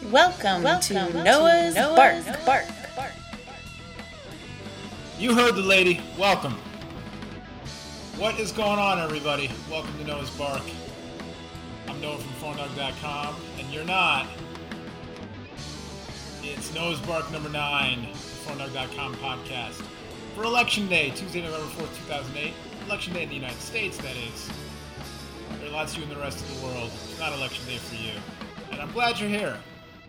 Welcome to Noah's Bark. You heard the lady. Welcome. What is going on, everybody? Welcome to Noah's Bark. I'm Noah from PhoneDog.com, and you're not. It's Noah's Bark number 9, the PhoneDog.com podcast. For Election Day, Tuesday, November 4th, 2008. Election Day in the United States, that is. There are lots of you in the rest of the world. It's not Election Day for you. And I'm glad you're here.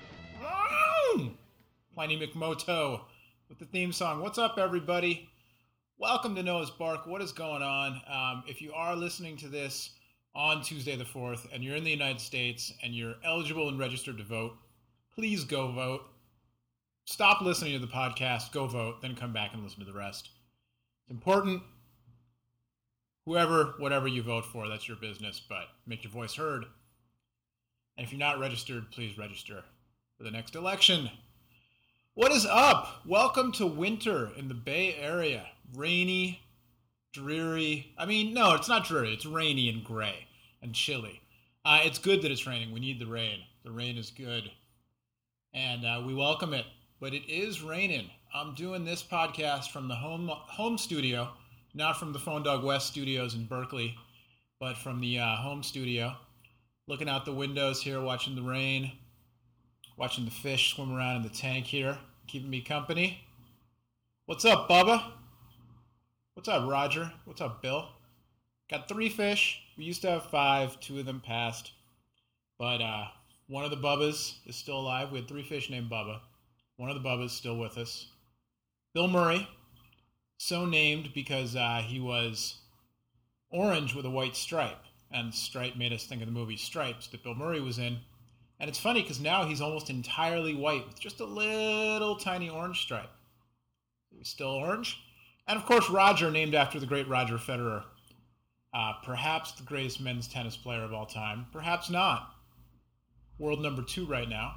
Pliny McMoto with the theme song. What's up, everybody? Welcome to Noah's Bark. What is going on? If you are listening to this on Tuesday the 4th and you're in the United States and you're eligible and registered to vote, please go vote. Stop listening to the podcast, go vote, then come back and listen to the rest. It's important. Whatever you vote for, that's your business, but make your voice heard. And if you're not registered, please register for the next election. What is up? Welcome to winter in the Bay Area. Rainy, dreary. No, it's not dreary. It's rainy and gray and chilly. It's good that it's raining. We need the rain. The rain is good. And we welcome it. But it is raining. I'm doing this podcast from the home studio, not from the Phone Dog West studios in Berkeley, but from the home studio. Looking out the windows here, watching the rain, watching the fish swim around in the tank here, keeping me company. What's up, Bubba? What's up, Roger? What's up, Bill? Got 3 fish. We used to have 5. 2 of them passed. But one of the Bubbas is still alive. We had 3 fish named Bubba. One of the Bubbas still with us. Bill Murray, so named because he was orange with a white stripe. And stripe made us think of the movie Stripes that Bill Murray was in. And it's funny because now he's almost entirely white with just a little tiny orange stripe. He's still orange. And of course, Roger, named after the great Roger Federer. Perhaps the greatest men's tennis player of all time. Perhaps not. World number 2 right now.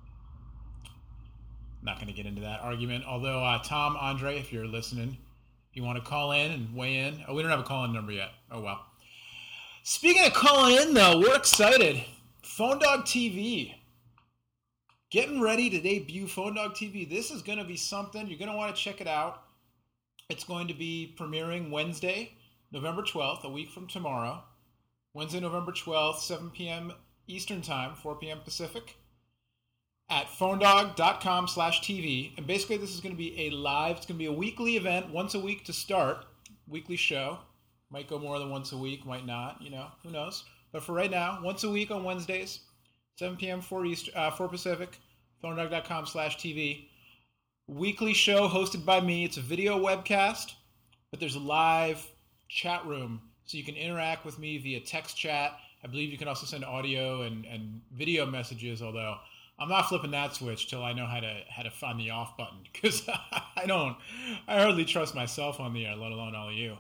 Not going to get into that argument. Although, Tom, Andre, if you're listening, if you want to call in and weigh in. Oh, we don't have a call-in number yet. Oh, well. Speaking of calling in, though, we're excited. Phone Dog TV. Getting ready to debut Phone Dog TV. This is going to be something. You're going to want to check it out. It's going to be premiering Wednesday, November 12th, a week from tomorrow. Wednesday, November 12th, 7 p.m. Eastern Time, 4 p.m. Pacific, at phonedog.com/TV. And basically, this is going to be it's going to be a weekly event, once a week to start. Weekly show. Might go more than once a week, might not, who knows. But for right now, once a week on Wednesdays, 7 p.m. 4 Pacific, phonedog.com/TV. Weekly show hosted by me. It's a video webcast, but there's a live chat room, so you can interact with me via text chat. I believe you can also send audio and video messages, although I'm not flipping that switch till I know how to find the off button, because I hardly trust myself on the air, let alone all of you.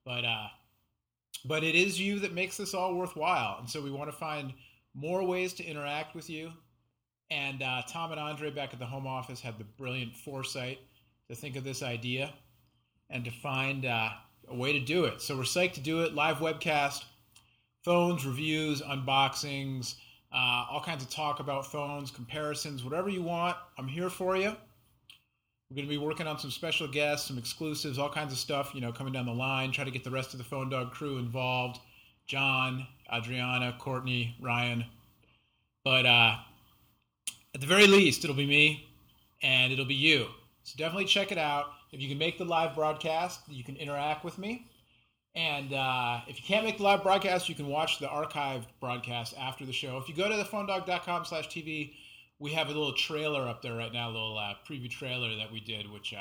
But it is you that makes this all worthwhile. And so we want to find more ways to interact with you. And Tom and Andre back at the home office had the brilliant foresight to think of this idea and to find a way to do it. So we're psyched to do it. Live webcast, phones, reviews, unboxings, all kinds of talk about phones, comparisons, whatever you want. I'm here for you. We're going to be working on some special guests, some exclusives, all kinds of stuff, coming down the line. Try to get the rest of the Phone Dog crew involved. John, Adriana, Courtney, Ryan. But at the very least, it'll be me and it'll be you. So definitely check it out. If you can make the live broadcast, you can interact with me. And if you can't make the live broadcast, you can watch the archived broadcast after the show. If you go to the phonedog.com/TV, we have a little trailer up there right now, a little preview trailer that we did, which,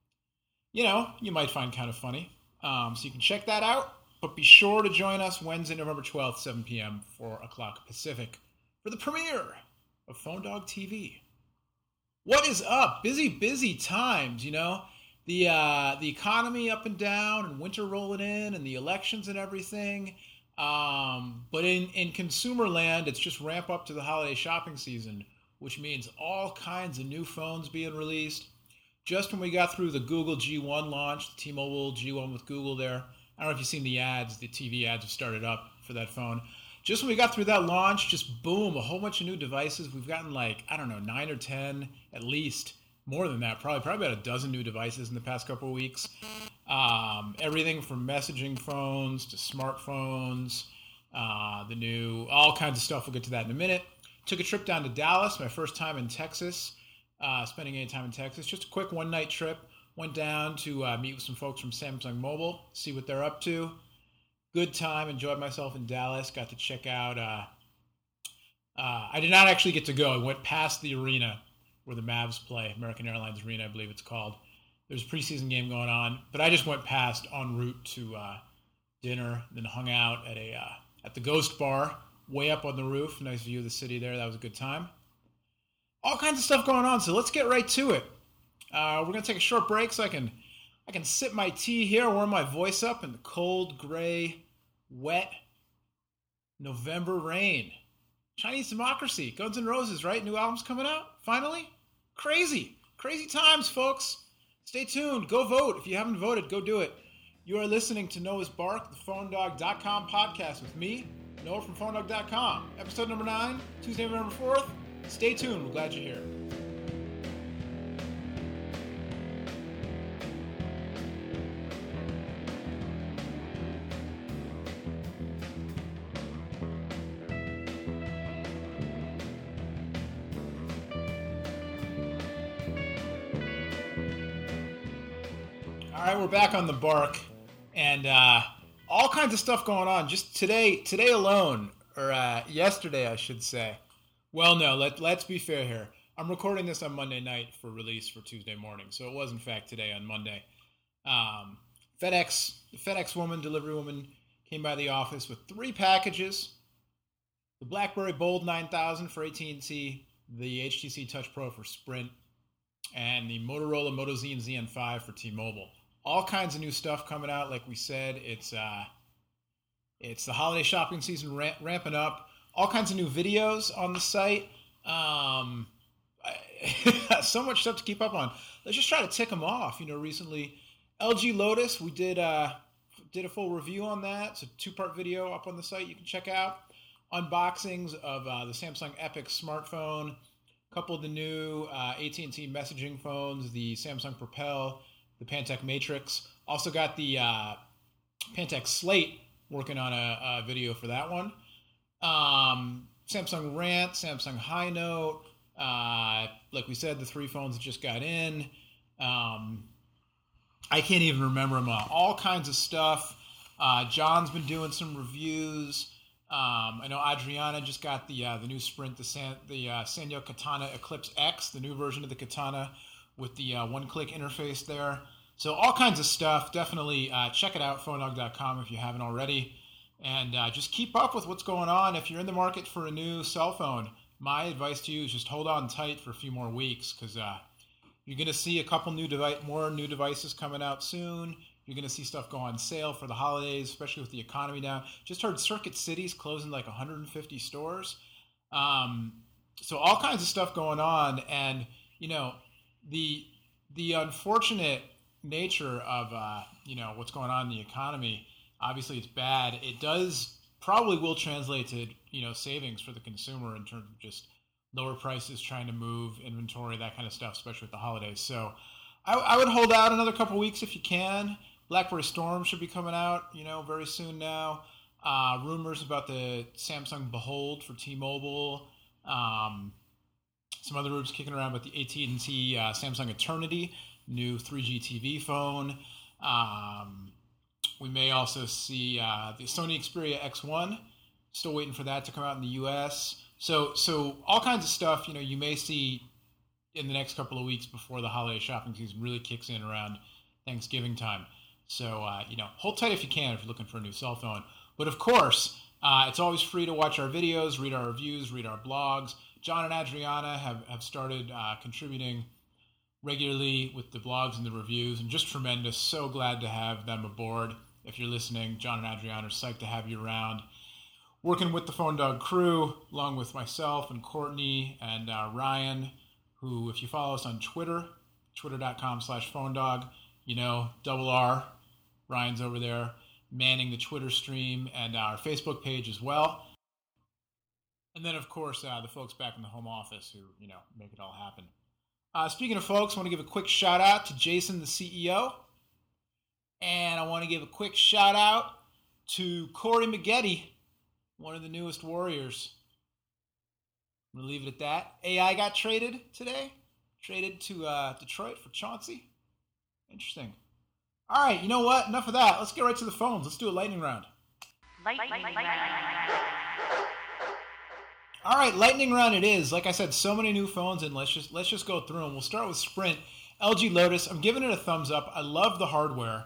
you might find kind of funny. So you can check that out, but be sure to join us Wednesday, November 12th, 7 p.m., 4 o'clock Pacific, for the premiere of Phone Dog TV. What is up? Busy times, The economy up and down and winter rolling in and the elections and everything. But in consumer land, it's just ramp up to the holiday shopping season, which means all kinds of new phones being released. Just when we got through the Google G1 launch, the T-Mobile G1 with Google there, I don't know if you've seen the ads, the TV ads have started up for that phone. just when we got through that launch, just boom, a whole bunch of new devices. We've gotten 9 or 10 at least. More than that, probably about a dozen new devices in the past couple of weeks. Everything from messaging phones to smartphones, all kinds of stuff. We'll get to that in a minute. Took a trip down to Dallas, my first time in Texas, spending any time in Texas. Just a quick one-night trip. Went down to meet with some folks from Samsung Mobile, see what they're up to. Good time, enjoyed myself in Dallas. Got to check out. I did not actually get to go. I went past the arena where the Mavs play, American Airlines Arena, I believe it's called. There's a preseason game going on, but I just went past en route to dinner, then hung out at the Ghost Bar, way up on the roof. Nice view of the city there. That was a good time. All kinds of stuff going on, so let's get right to it. We're going to take a short break so I can sip my tea here, warm my voice up in the cold, gray, wet November rain. Chinese Democracy, Guns N' Roses, right? New album's coming out, finally? Crazy times, folks. Stay tuned. Go vote. If you haven't voted, go do it. You are listening to Noah's Bark, the PhoneDog.com podcast with me, Noah from PhoneDog.com. Episode number 9, Tuesday, November 4th. Stay tuned. We're glad you're here. All right, we're back on the Bark, and all kinds of stuff going on. Just today alone, or yesterday, I should say. Well, no, let's be fair here. I'm recording this on Monday night for release for Tuesday morning, so it was in fact today on Monday. The FedEx woman, delivery woman, came by the office with 3 packages: the BlackBerry Bold 9000 for AT&T, the HTC Touch Pro for Sprint, and the Motorola Moto Z and ZN5 for T-Mobile. All kinds of new stuff coming out. Like we said, it's the holiday shopping season ramping up. All kinds of new videos on the site. So much stuff to keep up on. Let's just try to tick them off. Recently, LG Lotus, we did a full review on that. It's a 2-part video up on the site you can check out. Unboxings of the Samsung Epic smartphone. A couple of the new AT&T messaging phones, the Samsung Propel, the Pantech Matrix. Also got the Pantech Slate, working on a video for that one. Samsung Rant, Samsung High Note. Like we said, the 3 phones that just got in. I can't even remember them all kinds of stuff. John's been doing some reviews. I know Adriana just got the new Sprint, the Sanyo Katana Eclipse X, the new version of the Katana with the one-click interface there. So all kinds of stuff. Definitely check it out, PhoneDog.com, if you haven't already. And just keep up with what's going on. If you're in the market for a new cell phone, my advice to you is just hold on tight for a few more weeks, because you're going to see a couple more new devices coming out soon. You're going to see stuff go on sale for the holidays, especially with the economy down. Just heard Circuit City's closing 150 stores. So all kinds of stuff going on. And, the unfortunate nature of, what's going on in the economy, obviously it's bad. It probably will translate to, savings for the consumer in terms of just lower prices, trying to move inventory, that kind of stuff, especially with the holidays. So I would hold out another couple weeks if you can. BlackBerry Storm should be coming out, very soon now. Rumors about the Samsung Behold for T-Mobile. Some other rumors kicking around about the AT&T Samsung Eternity, new 3G TV phone. We may also see the Sony Xperia X1. Still waiting for that to come out in the U.S. So all kinds of stuff, you may see in the next couple of weeks before the holiday shopping season really kicks in around Thanksgiving time. So, hold tight if you can if you're looking for a new cell phone. But of course, it's always free to watch our videos, read our reviews, read our blogs. John and Adriana have started contributing regularly with the blogs and the reviews, and just tremendous. So glad to have them aboard. If you're listening, John and Adriana are psyched to have you around. Working with the Phone Dog crew, along with myself and Courtney and Ryan, who, if you follow us on Twitter, twitter.com/phonedog, double R, Ryan's over there manning the Twitter stream and our Facebook page as well. And then, of course, the folks back in the home office who, make it all happen. Speaking of folks, I want to give a quick shout out to Jason, the CEO. And I want to give a quick shout out to Corey Maggette, one of the newest Warriors. I'm going to leave it at that. AI got traded today. Traded to Detroit for Chauncey. Interesting. All right, you know what? Enough of that. Let's get right to the phones. Let's do a lightning round. Lightning round. All right, lightning round it is. Like I said, so many new phones, and let's just go through them. We'll start with Sprint. LG Lotus. I'm giving it a thumbs up. I love the hardware.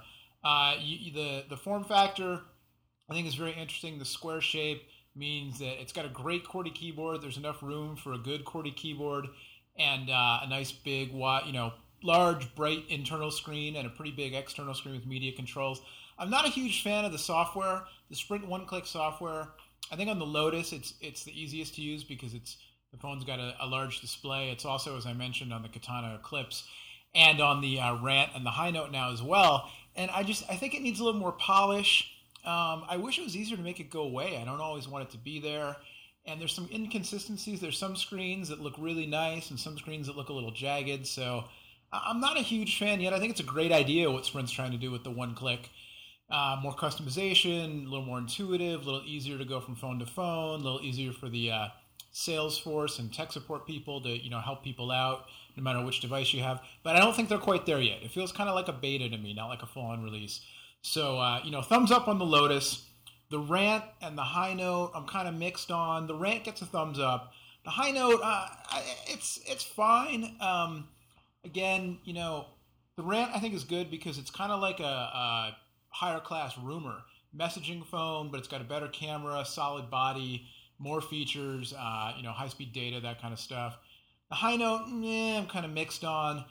The form factor, I think, is very interesting. The square shape means that it's got a great QWERTY keyboard. There's enough room for a good QWERTY keyboard and a nice big, large, bright internal screen and a pretty big external screen with media controls. I'm not a huge fan of the software, the Sprint one-click software. I think on the Lotus, it's the easiest to use because the phone's got a large display. It's also, as I mentioned, on the Katana Eclipse and on the Rant and the High Note now as well. And I think it needs a little more polish. I wish it was easier to make it go away. I don't always want it to be there. And there's some inconsistencies. There's some screens that look really nice and some screens that look a little jagged. So I'm not a huge fan yet. I think it's a great idea what Sprint's trying to do with the one-click. More customization, a little more intuitive, a little easier to go from phone to phone, a little easier for the Salesforce and tech support people to help people out no matter which device you have. But I don't think they're quite there yet. It feels kind of like a beta to me, not like a full-on release. So, thumbs up on the Lotus. The Rant and the High Note, I'm kind of mixed on. The Rant gets a thumbs up. The High Note, it's fine. Again, the Rant I think is good because it's kind of like a higher class Rumor messaging phone, but it's got a better camera, solid body, more features, high-speed data, that kind of stuff. The High Note, I'm kind of mixed on.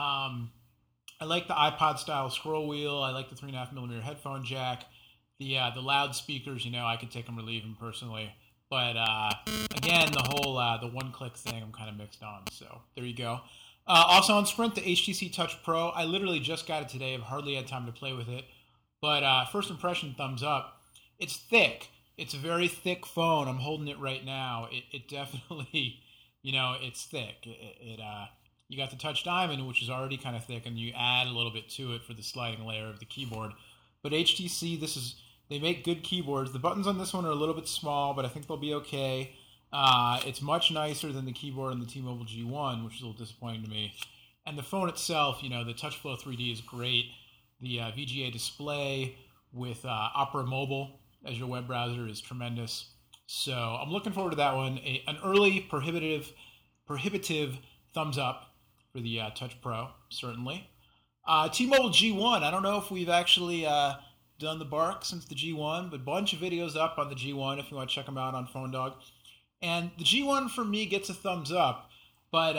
I like the iPod-style scroll wheel. I like the 3.5mm headphone jack. The loudspeakers, I could take them or leave them personally. But again, the whole the one-click thing, I'm kind of mixed on. So there you go. Also on Sprint, the HTC Touch Pro. I literally just got it today. I've hardly had time to play with it. But first impression, thumbs up. It's thick. It's a very thick phone. I'm holding it right now. It definitely, it's thick. You got the Touch Diamond, which is already kind of thick, and you add a little bit to it for the sliding layer of the keyboard. But HTC, they make good keyboards. The buttons on this one are a little bit small, but I think they'll be okay. It's much nicer than the keyboard on the T-Mobile G1, which is a little disappointing to me. And the phone itself, the TouchFlow 3D is great. The VGA display with Opera Mobile as your web browser is tremendous. So I'm looking forward to that one. An early prohibitive thumbs up for the Touch Pro, certainly. T-Mobile G1, I don't know if we've actually done the bark since the G1, but a bunch of videos up on the G1 if you want to check them out on PhoneDog. And the G1 for me gets a thumbs up, but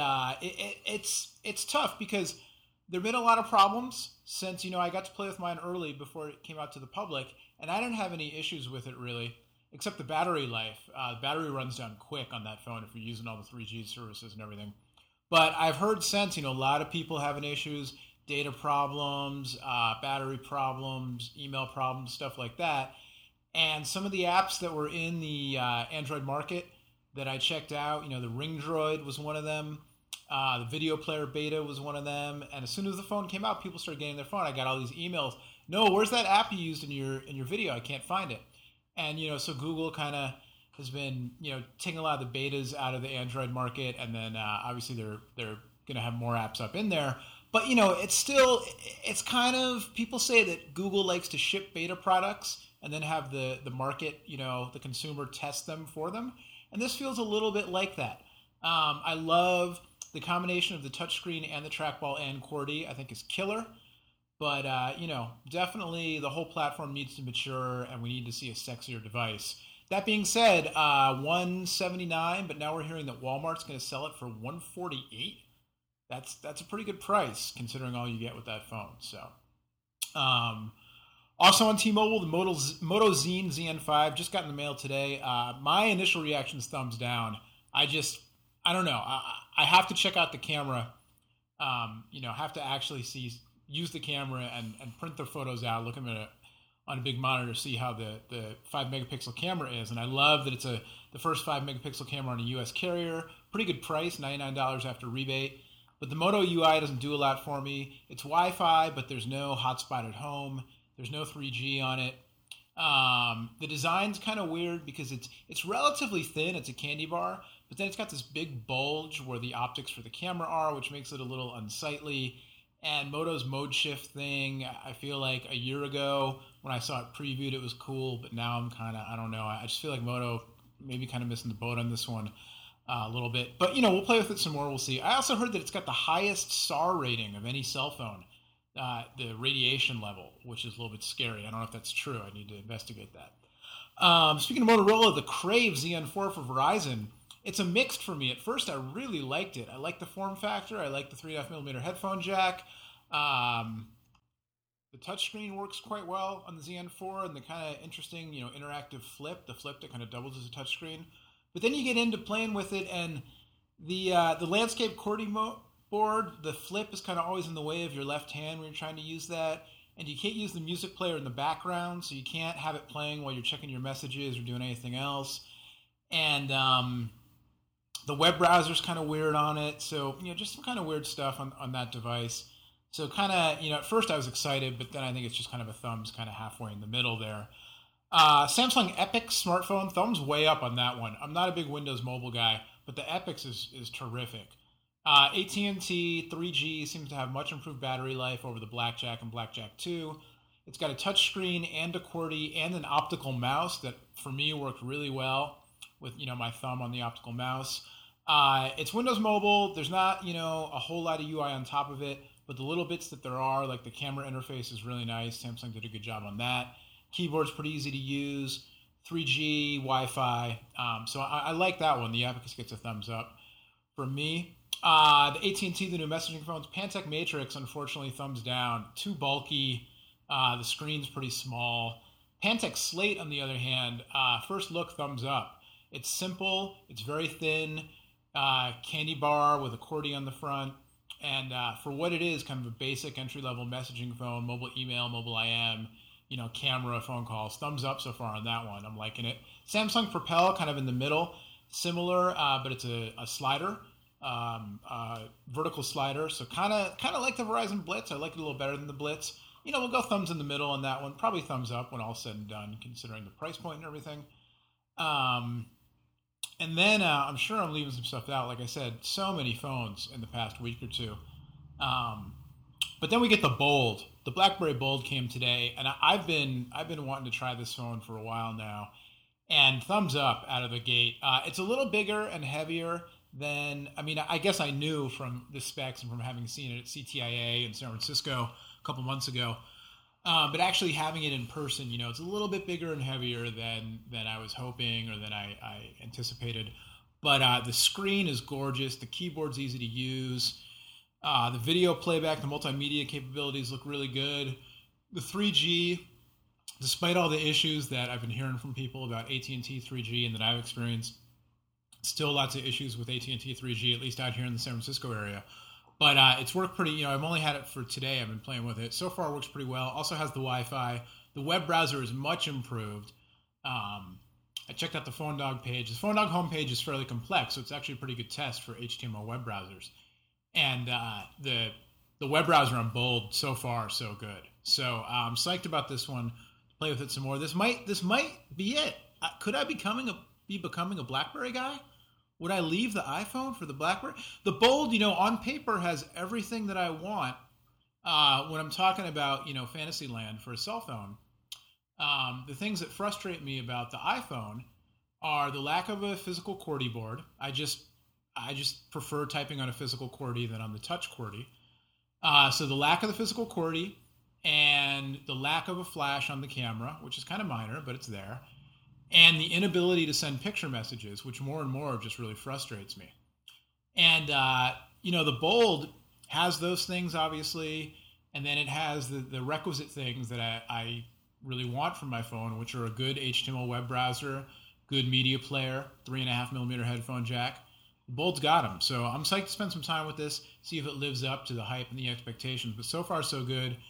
it's tough because there have been a lot of problems since, I got to play with mine early before it came out to the public, and I didn't have any issues with it really, except the battery life. The battery runs down quick on that phone if you're using all the 3G services and everything. But I've heard since, a lot of people having issues, data problems, battery problems, email problems, stuff like that. And some of the apps that were in the Android market that I checked out, the Ring Droid was one of them. The video player beta was one of them. And as soon as the phone came out, people started getting their phone. I got all these emails. No, where's that app you used in your video? I can't find it. And, so Google kind of has been, taking a lot of the betas out of the Android market. And then obviously they're going to have more apps up in there. But, it's kind of, people say that Google likes to ship beta products and then have the market, the consumer test them for them. And this feels a little bit like that. I love the combination of the touchscreen and the trackball and QWERTY, I think, is killer. But, definitely the whole platform needs to mature and we need to see a sexier device. That being said, $179, but now we're hearing that Walmart's going to sell it for $148. That's a pretty good price considering all you get with that phone. So, also on T-Mobile, the Moto Zine ZN5 just got in the mail today. My initial reaction is thumbs down. I don't know. I have to check out the camera. Have to actually use the camera and print the photos out, look at them on a big monitor to see how the 5 megapixel camera is. And I love that it's the first 5 megapixel camera on a US carrier. Pretty good price, $99 after rebate. But the Moto UI doesn't do a lot for me. It's Wi-Fi, but there's no hotspot at home. There's no 3G on it. The design's kind of weird because it's relatively thin. It's a candy bar, but then it's got this big bulge where the optics for the camera are, which makes it a little unsightly. And Moto's mode shift thing, I feel like a year ago when I saw it previewed, it was cool, but now I'm kind of, I don't know. I just feel like Moto maybe kind of missing the boat on this one a little bit. But, we'll play with it some more. We'll see. I also heard that it's got the highest SAR rating of any cell phone, the radiation level, which is a little bit scary. I don't know if that's true. I need to investigate that. Speaking of Motorola, the Crave ZN4 for Verizon, it's a mixed for me. At first, I really liked it. I like the form factor. I like the 3.5mm headphone jack. The touchscreen works quite well on the ZN4, and the kind of interesting, interactive flip, the flip that kind of doubles as a touchscreen. But then you get into playing with it, and the landscape QWERTY board, the flip is kind of always in the way of your left hand when you're trying to use that. And you can't use the music player in the background, so you can't have it playing while you're checking your messages or doing anything else. And the web browser's kind of weird on it, so just some kind of weird stuff on that device. So kind of, at first I was excited, but then I think it's just kind of a thumbs kind of halfway in the middle there. Samsung Epix smartphone, thumbs way up on that one. I'm not a big Windows Mobile guy, but the Epix is terrific. AT&T 3G seems to have much improved battery life over the Blackjack and Blackjack 2. It's got a touchscreen and a QWERTY and an optical mouse that, for me, worked really well with, my thumb on the optical mouse. It's Windows Mobile. There's not, a whole lot of UI on top of it, but the little bits that there are, like the camera interface is really nice. Samsung did a good job on that. Keyboard's pretty easy to use. 3G, Wi-Fi. So I like that one. The Abacus gets a thumbs up from me. The AT&T, the new messaging phones, Pantech Matrix, unfortunately, thumbs down. Too bulky. The screen's pretty small. Pantech Slate, on the other hand, first look, thumbs up. It's simple. It's very thin. Candy bar with a QWERTY on the front. And for what it is, kind of a basic entry-level messaging phone, mobile email, mobile IM, camera, phone calls. Thumbs up so far on that one. I'm liking it. Samsung Propel, kind of in the middle. Similar, but it's a slider. Vertical slider, so kind of like the Verizon Blitz. I like it a little better than the Blitz. We'll go thumbs in the middle on that one. Probably thumbs up when all said and done, considering the price point and everything. And then I'm sure I'm leaving some stuff out. Like I said, so many phones in the past week or two. But then we get the Bold. The BlackBerry Bold came today, and I've been wanting to try this phone for a while now. And thumbs up out of the gate. It's a little bigger and heavier than, I guess I knew from the specs and from having seen it at CTIA in San Francisco a couple months ago. But actually having it in person, it's a little bit bigger and heavier than I was hoping or than I anticipated. But the screen is gorgeous. The keyboard's easy to use. The video playback, the multimedia capabilities look really good. The 3G, despite all the issues that I've been hearing from people about AT&T 3G and that I've experienced, still lots of issues with AT&T 3G, at least out here in the San Francisco area. But it's worked pretty, I've only had it for today. I've been playing with it. So far, it works pretty well. Also has the Wi-Fi. The web browser is much improved. I checked out the PhoneDog page. The PhoneDog homepage is fairly complex, so it's actually a pretty good test for HTML web browsers. And the web browser on Bold, so far, so good. So I'm psyched about this one. To play with it some more. This might be it. Could I be becoming a BlackBerry guy? Would I leave the iPhone for the BlackBerry? The Bold, on paper has everything that I want when I'm talking about, Fantasyland for a cell phone. The things that frustrate me about the iPhone are the lack of a physical QWERTY board. I just prefer typing on a physical QWERTY than on the touch QWERTY. So the lack of the physical QWERTY and the lack of a flash on the camera, which is kind of minor, but it's there. And the inability to send picture messages, which more and more just really frustrates me. And, the Bold has those things, obviously, and then it has the requisite things that I really want from my phone, which are a good HTML web browser, good media player, 3.5mm headphone jack. The Bold's got them. So I'm psyched to spend some time with this, see if it lives up to the hype and the expectations. But so far, so good.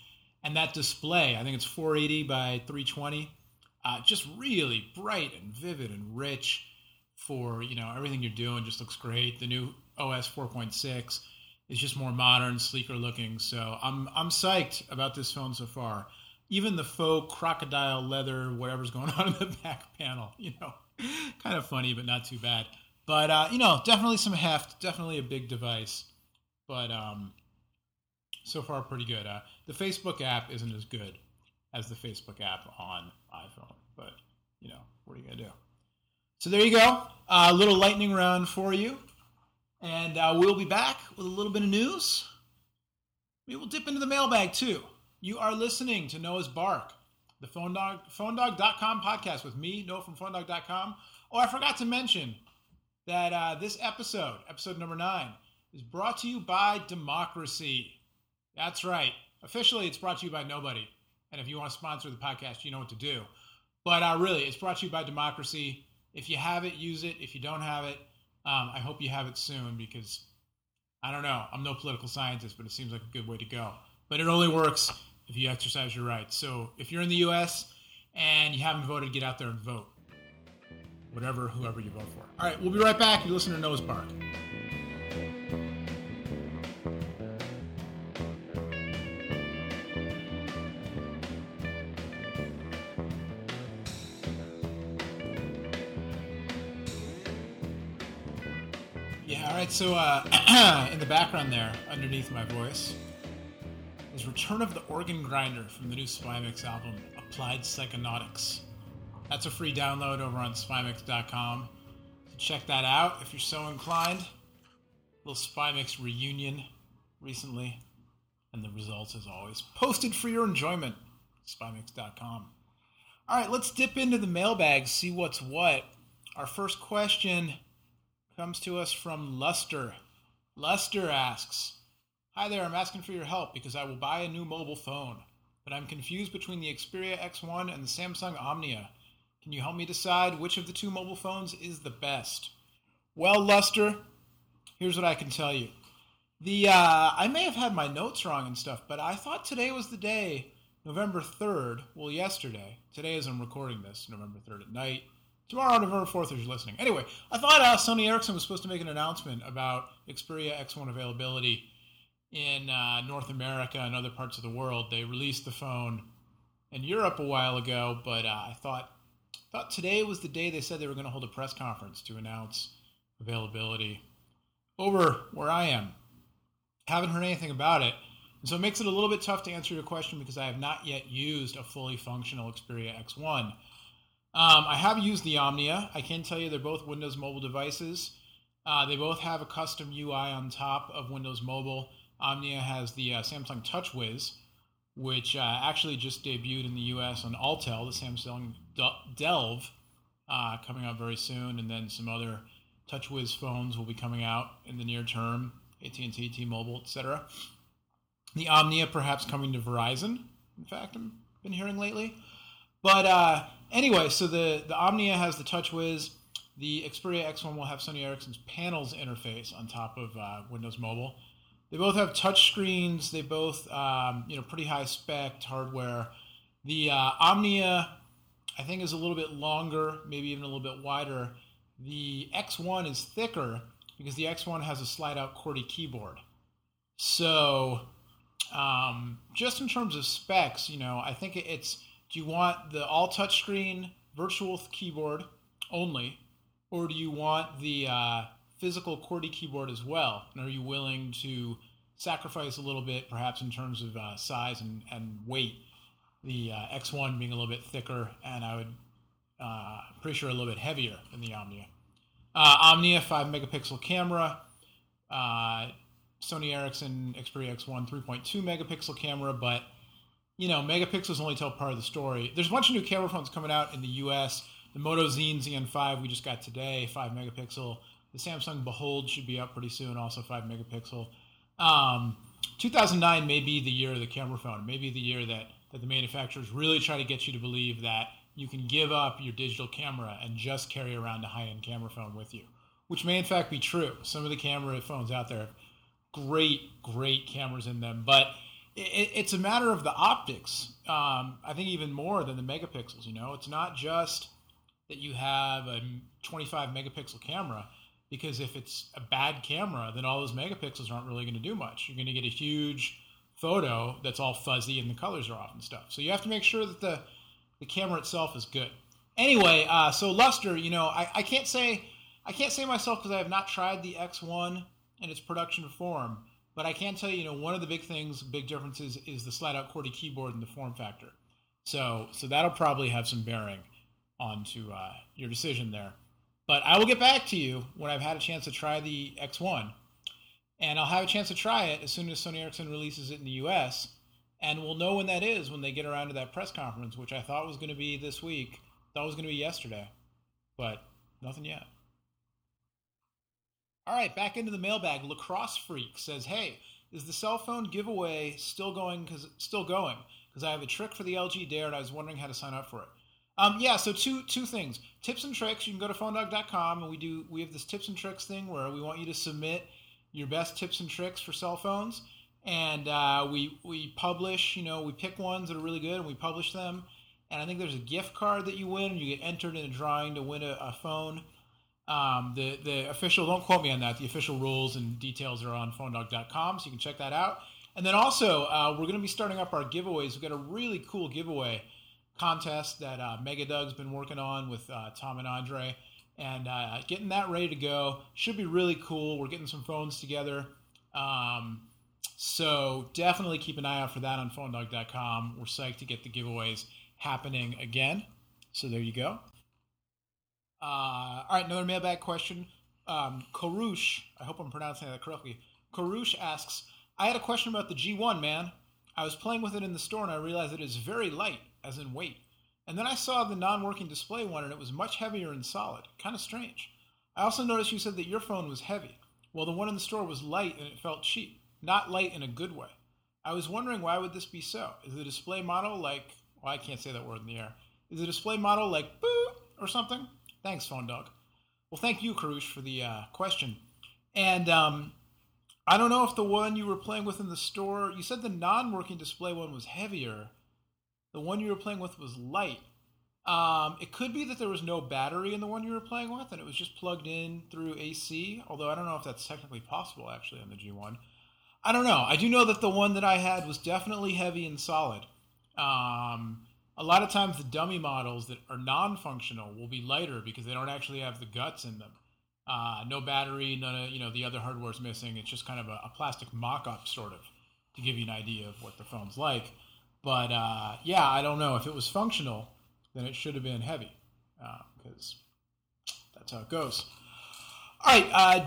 And that display, I think it's 480 by 320, just really bright and vivid and rich for, everything you're doing. Just looks great. The new OS 4.6 is just more modern, sleeker looking. So I'm psyched about this phone so far. Even the faux crocodile leather, whatever's going on in the back panel, kind of funny, but not too bad. But, definitely some heft, definitely a big device. But so far, pretty good. The Facebook app isn't as good as the Facebook app on iPhone. But, what are you going to do? So there you go. A little lightning round for you. And we'll be back with a little bit of news. We will dip into the mailbag, too. You are listening to Noah's Bark, the PhoneDog.com podcast with me, Noah from PhoneDog.com. Oh, I forgot to mention that this episode number 9, is brought to you by Democracy. That's right. Officially, it's brought to you by nobody. And if you want to sponsor the podcast, you know what to do. But really, it's brought to you by Democracy. If you have it, use it. If you don't have it, I hope you have it soon because, I don't know, I'm no political scientist, but it seems like a good way to go. But it only works if you exercise your rights. So if you're in the U.S. and you haven't voted, get out there and vote. Whoever you vote for. All right, we'll be right back. You're listening to Noah's Bark. Yeah, all right, so in the background there, underneath my voice, is Return of the Organ Grinder from the new Spymix album, Applied Psychonautics. That's a free download over on Spymix.com. So check that out if you're so inclined. Little Spymix reunion recently, and the results, as always, posted for your enjoyment. Spymix.com. All right, let's dip into the mailbag, see what's what. Our first question comes to us from Luster. Luster asks, "Hi there, I'm asking for your help because I will buy a new mobile phone, but I'm confused between the Xperia X1 and the Samsung Omnia. Can you help me decide which of the two mobile phones is the best?" Well, Luster, here's what I can tell you. I may have had my notes wrong and stuff, but I thought today was the day, November 3rd, well, yesterday. Today as I'm recording this, November 3rd at night. Tomorrow, November 4th, if you're listening. Anyway, I thought Sony Ericsson was supposed to make an announcement about Xperia X1 availability in North America and other parts of the world. They released the phone in Europe a while ago, but I thought today was the day they said they were going to hold a press conference to announce availability over where I am. Haven't heard anything about it. And so it makes it a little bit tough to answer your question because I have not yet used a fully functional Xperia X1. I have used the Omnia. I can tell you they're both Windows Mobile devices. They both have a custom UI on top of Windows Mobile. Omnia has the Samsung TouchWiz, which actually just debuted in the U.S. on Altel, the Samsung Delve, coming out very soon, and then some other TouchWiz phones will be coming out in the near term, AT&T, T-Mobile, etc. The Omnia perhaps coming to Verizon, in fact, I've been hearing lately. But anyway, so the Omnia has the TouchWiz. The Xperia X1 will have Sony Ericsson's Panels interface on top of Windows Mobile. They both have touch screens. They both, pretty high spec hardware. The Omnia, I think, is a little bit longer, maybe even a little bit wider. The X1 is thicker because the X1 has a slide-out QWERTY keyboard. So, just in terms of specs, I think it's, do you want the all touchscreen virtual keyboard only, or do you want the physical QWERTY keyboard as well? And are you willing to sacrifice a little bit, perhaps in terms of size and weight? The X1 being a little bit thicker, and I would, pretty sure a little bit heavier than the Omnia. Omnia 5-megapixel camera. Sony Ericsson Xperia X1 3.2 megapixel camera, but megapixels only tell part of the story. There's a bunch of new camera phones coming out in the U.S. The Moto Zine ZN5 we just got today, 5 megapixel. The Samsung Behold should be up pretty soon, also 5 megapixel. 2009 may be the year of the camera phone. Maybe the year that the manufacturers really try to get you to believe that you can give up your digital camera and just carry around a high-end camera phone with you, which may in fact be true. Some of the camera phones out there have great cameras in them, but It's a matter of the optics. I think even more than the megapixels. It's not just that you have a 25 megapixel camera, because if it's a bad camera, then all those megapixels aren't really going to do much. You're going to get a huge photo that's all fuzzy and the colors are off and stuff. So you have to make sure that the camera itself is good. Anyway, so luster, I can't say myself because I have not tried the X1 in its production form, but I can tell you, one of the big differences is the slide-out QWERTY keyboard and the form factor. So that'll probably have some bearing onto your decision there. But I will get back to you when I've had a chance to try the X1, and I'll have a chance to try it as soon as Sony Ericsson releases it in the U.S., and we'll know when that is when they get around to that press conference, which I thought was going to be this week. Thought it was going to be yesterday, but nothing yet. All right, back into the mailbag. Lacrosse Freak says, "Hey, is the cell phone giveaway still going? Because I have a trick for the LG Dare, and I was wondering how to sign up for it." Yeah, so two things. Tips and tricks. You can go to phonedog.com, and we have this tips and tricks thing where we want you to submit your best tips and tricks for cell phones, and we publish. We pick ones that are really good, and we publish them. And I think there's a gift card that you win, and you get entered in a drawing to win a phone. The official, don't quote me on that, the official rules and details are on phonedog.com, so you can check that out. And then also, we're going to be starting up our giveaways. We've got a really cool giveaway contest that Megadug's been working on with Tom and Andre, and getting that ready to go. Should be really cool. We're getting some phones together. So definitely keep an eye out for that on phonedog.com. We're psyched to get the giveaways happening again. So there you go. All right, another mailbag question. Karush, I hope I'm pronouncing that correctly. Karush asks, "I had a question about the G1, man. I was playing with it in the store and I realized it is very light, as in weight. And then I saw the non-working display one and it was much heavier and solid. Kind of strange. I also noticed you said that your phone was heavy. Well, the one in the store was light and it felt cheap. Not light in a good way. I was wondering, why would this be so? Is the display model like..." Well, I can't say that word in the air. "Is the display model like boop or something? Thanks, Phone Dog." Well, thank you, Karush, for the question. And I don't know if the one you were playing with in the store, you said the non-working display one was heavier. The one you were playing with was light. It could be that there was no battery in the one you were playing with and it was just plugged in through AC, although I don't know if that's technically possible, actually, on the G1. I don't know. I do know that the one that I had was definitely heavy and solid. A lot of times the dummy models that are non-functional will be lighter because they don't actually have the guts in them. No battery, none of, the other hardware's missing. It's just kind of a plastic mock-up, sort of, to give you an idea of what the phone's like. But, yeah, I don't know. If it was functional, then it should have been heavy, because that's how it goes. All right,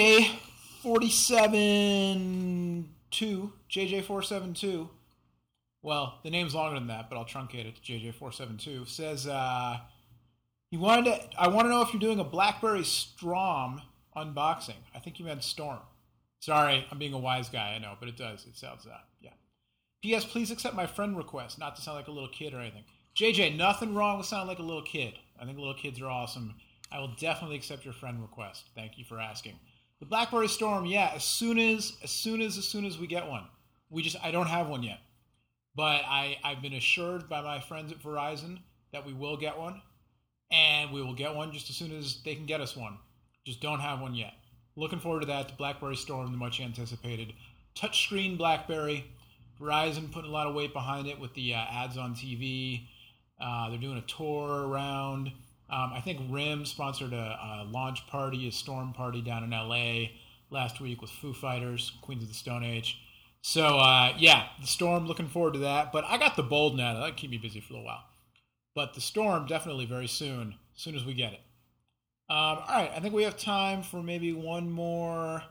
JJ472, well, the name's longer than that, but I'll truncate it to JJ472, says, I want to know if you're doing a BlackBerry Strom unboxing. I think you meant Storm. Sorry, I'm being a wise guy, I know, but it does. It sounds, yeah. P.S. Please accept my friend request, not to sound like a little kid or anything. JJ, nothing wrong with sounding like a little kid. I think little kids are awesome. I will definitely accept your friend request. Thank you for asking. The BlackBerry Storm, yeah, as soon as we get one. I don't have one yet. But I've been assured by my friends at Verizon that we will get one. And we will get one just as soon as they can get us one. Just don't have one yet. Looking forward to that. The BlackBerry Storm, the much anticipated touchscreen BlackBerry. Verizon putting a lot of weight behind it with the ads on TV. They're doing a tour around. I think RIM sponsored a launch party, a Storm party down in LA last week with Foo Fighters, Queens of the Stone Age. So, yeah, the Storm, looking forward to that. But I got the Bold now. That'll keep me busy for a little while. But the Storm, definitely very soon, as soon as we get it. All right, I think we have time for maybe one more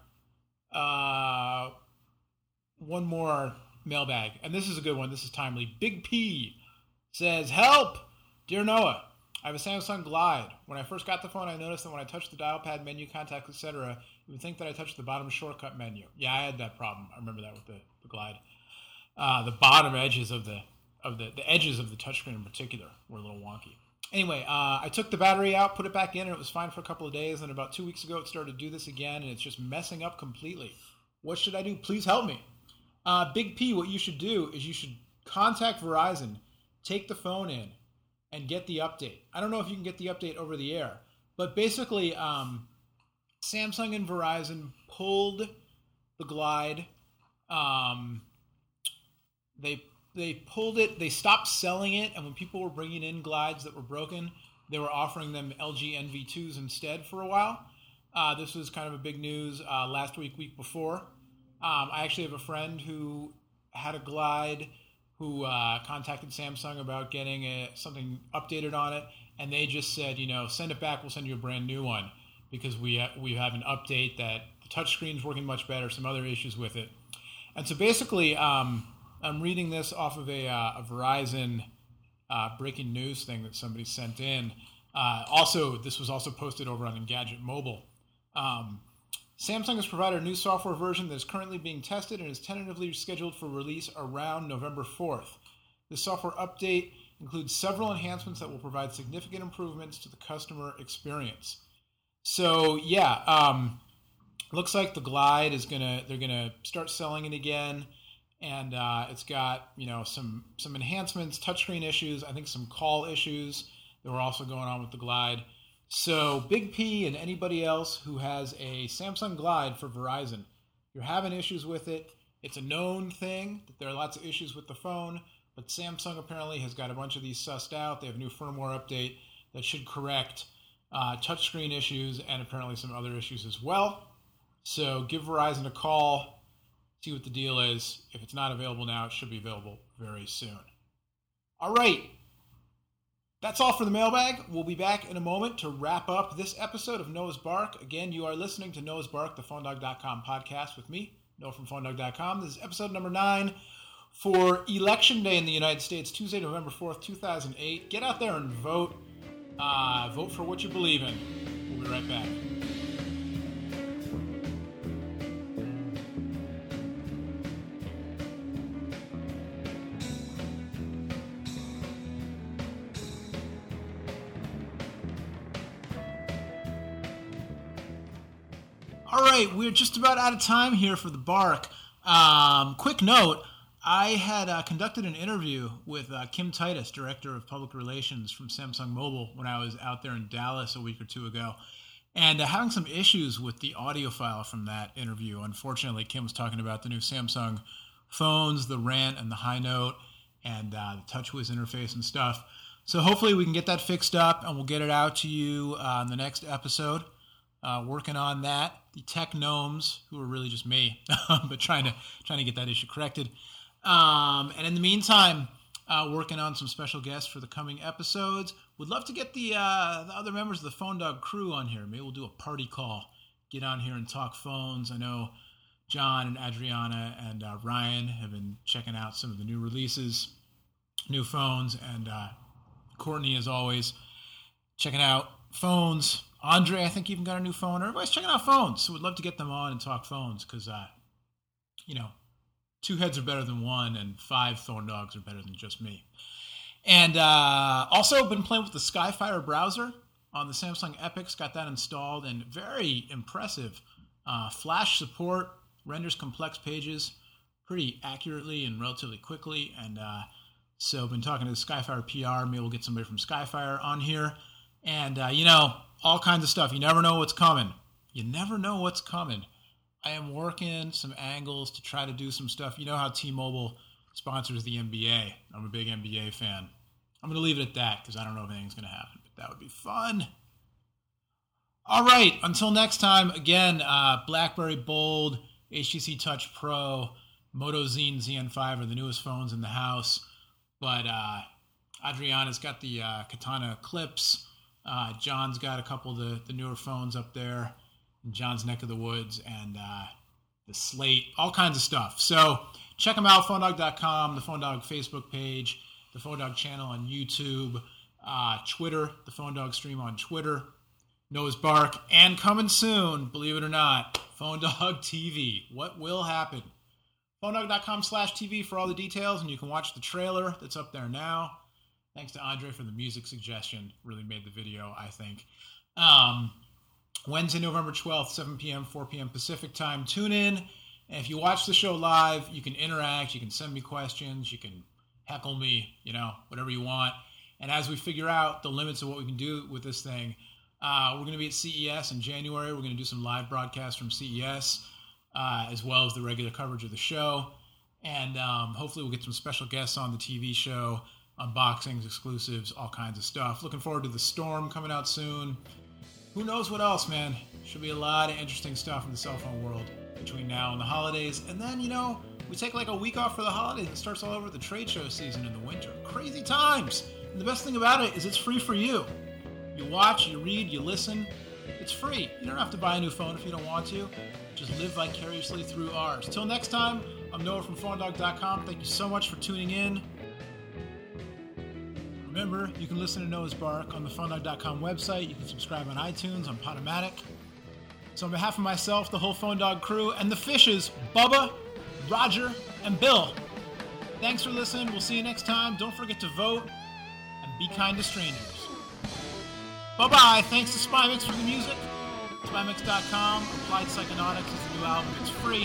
mailbag. And this is a good one. This is timely. Big P says, "Help! Dear Noah, I have a Samsung Glide. When I first got the phone, I noticed that when I touched the dial pad, menu, contacts, etc., you would think that I touched the bottom shortcut menu." Yeah, I had that problem. I remember that with the Glide. The bottom edges of the edges of the touchscreen in particular were a little wonky. Anyway, I took the battery out, put it back in, and it was fine for a couple of days. And about 2 weeks ago, it started to do this again, and it's just messing up completely. What should I do? Please help me. Big P, what you should do is you should contact Verizon, take the phone in, and get the update. I don't know if you can get the update over the air, but basically, Samsung and Verizon pulled the Glide. They pulled it. They stopped selling it, and when people were bringing in Glides that were broken, they were offering them LG NV2s instead for a while. This was kind of a big news last week before. I actually have a friend who had a Glide who contacted Samsung about getting something updated on it, and they just said, send it back. We'll send you a brand new one because we have an update that the touchscreen's working much better, some other issues with it. And so basically, I'm reading this off of a Verizon breaking news thing that somebody sent in. This was also posted over on Engadget Mobile. Samsung has provided a new software version that is currently being tested and is tentatively scheduled for release around November 4th. This software update includes several enhancements that will provide significant improvements to the customer experience. So, looks like the Glide they're gonna start selling it again, and it's got some enhancements, touchscreen issues, I think some call issues that were also going on with the Glide. So Big P and anybody else who has a Samsung Glide for Verizon, if you're having issues with it, it's a known thing that there are lots of issues with the phone, but Samsung apparently has got a bunch of these sussed out. They have a new firmware update that should correct touchscreen issues and apparently some other issues as well. So give Verizon a call, see what the deal is. If it's not available now, it should be available very soon. All right. That's all for the mailbag. We'll be back in a moment to wrap up this episode of Noah's Bark. Again, you are listening to Noah's Bark, the PhoneDog.com podcast with me, Noah from PhoneDog.com. This is episode number 9 for Election Day in the United States, Tuesday, November 4th, 2008. Get out there and vote. Vote for what you believe in. We'll be right back. All right, we're just about out of time here for the Bark. Quick note, I had conducted an interview with Kim Titus, Director of Public Relations from Samsung Mobile, when I was out there in Dallas a week or two ago, and having some issues with the audio file from that interview. Unfortunately, Kim was talking about the new Samsung phones, the Rant and the High Note, and the TouchWiz interface and stuff. So hopefully we can get that fixed up, and we'll get it out to you in the next episode. Working on that. The tech gnomes, who are really just me, but trying to get that issue corrected. And in the meantime, working on some special guests for the coming episodes. Would love to get the other members of the Phone Dog crew on here. Maybe we'll do a party call. Get on here and talk phones. I know John and Adriana and Ryan have been checking out some of the new releases, new phones, and Courtney, as always, checking out phones. Andre, I think, even got a new phone. Everybody's checking out phones, so we'd love to get them on and talk phones because, 2 heads are better than 1, and 5 phone dogs are better than just me. And also been playing with the Skyfire browser on the Samsung Epix. Got that installed, and very impressive. Flash support, renders complex pages pretty accurately and relatively quickly. And so been talking to the Skyfire PR. Maybe we'll get somebody from Skyfire on here. And, all kinds of stuff. You never know what's coming. You never know what's coming. I am working some angles to try to do some stuff. You know how T-Mobile sponsors the NBA. I'm a big NBA fan. I'm going to leave it at that because I don't know if anything's going to happen, but that would be fun. All right. Until next time, again, BlackBerry Bold, HTC Touch Pro, Moto Zine ZN5 are the newest phones in the house. But Adriana's got the Katana Clips. John's got a couple of the newer phones up there in John's neck of the woods, and the Slate, all kinds of stuff. So check them out, PhoneDog.com, the Phone Dog Facebook page, the Phone Dog channel on YouTube, Twitter, the Phone Dog stream on Twitter, Noah's Bark, and coming soon, believe it or not, Phone Dog TV. What will happen? PhoneDog.com/TV for all the details, and you can watch the trailer that's up there now. Thanks to Andre for the music suggestion. Really made the video, I think. Wednesday, November 12th, 7 p.m., 4 p.m. Pacific time. Tune in And if you watch the show live, you can interact, you can send me questions, you can heckle me, whatever you want. And as we figure out the limits of what we can do with this thing, we're going to be at CES in January. We're going to do some live broadcasts from CES, as well as the regular coverage of the show. And hopefully we'll get some special guests on the TV show, unboxings, exclusives, all kinds of stuff. Looking forward to The Storm coming out soon. Who knows what else, man? Should be a lot of interesting stuff in the cell phone world between now and the holidays. And then, we take like a week off for the holidays. It starts all over the trade show season in the winter. Crazy times. And the best thing about it is it's free for you. You watch, you read, you listen. It's free. You don't have to buy a new phone if you don't want to. Just live vicariously through ours. Till next time, I'm Noah from PhoneDog.com. Thank you so much for tuning in. Remember, you can listen to Noah's Bark on the PhoneDog.com website. You can subscribe on iTunes, on Podomatic. So on behalf of myself, the whole Phone Dog crew, and the fishes, Bubba, Roger, and Bill, thanks for listening. We'll see you next time. Don't forget to vote and be kind to strangers. Bye-bye. Thanks to SpyMix for the music. SpyMix.com. Applied Psychonautics is the new album. It's free.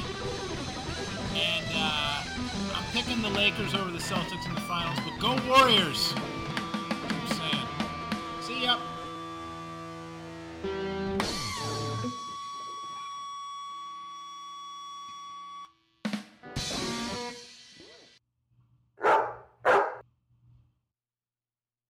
And I'm picking the Lakers over the Celtics in the finals. But go Warriors!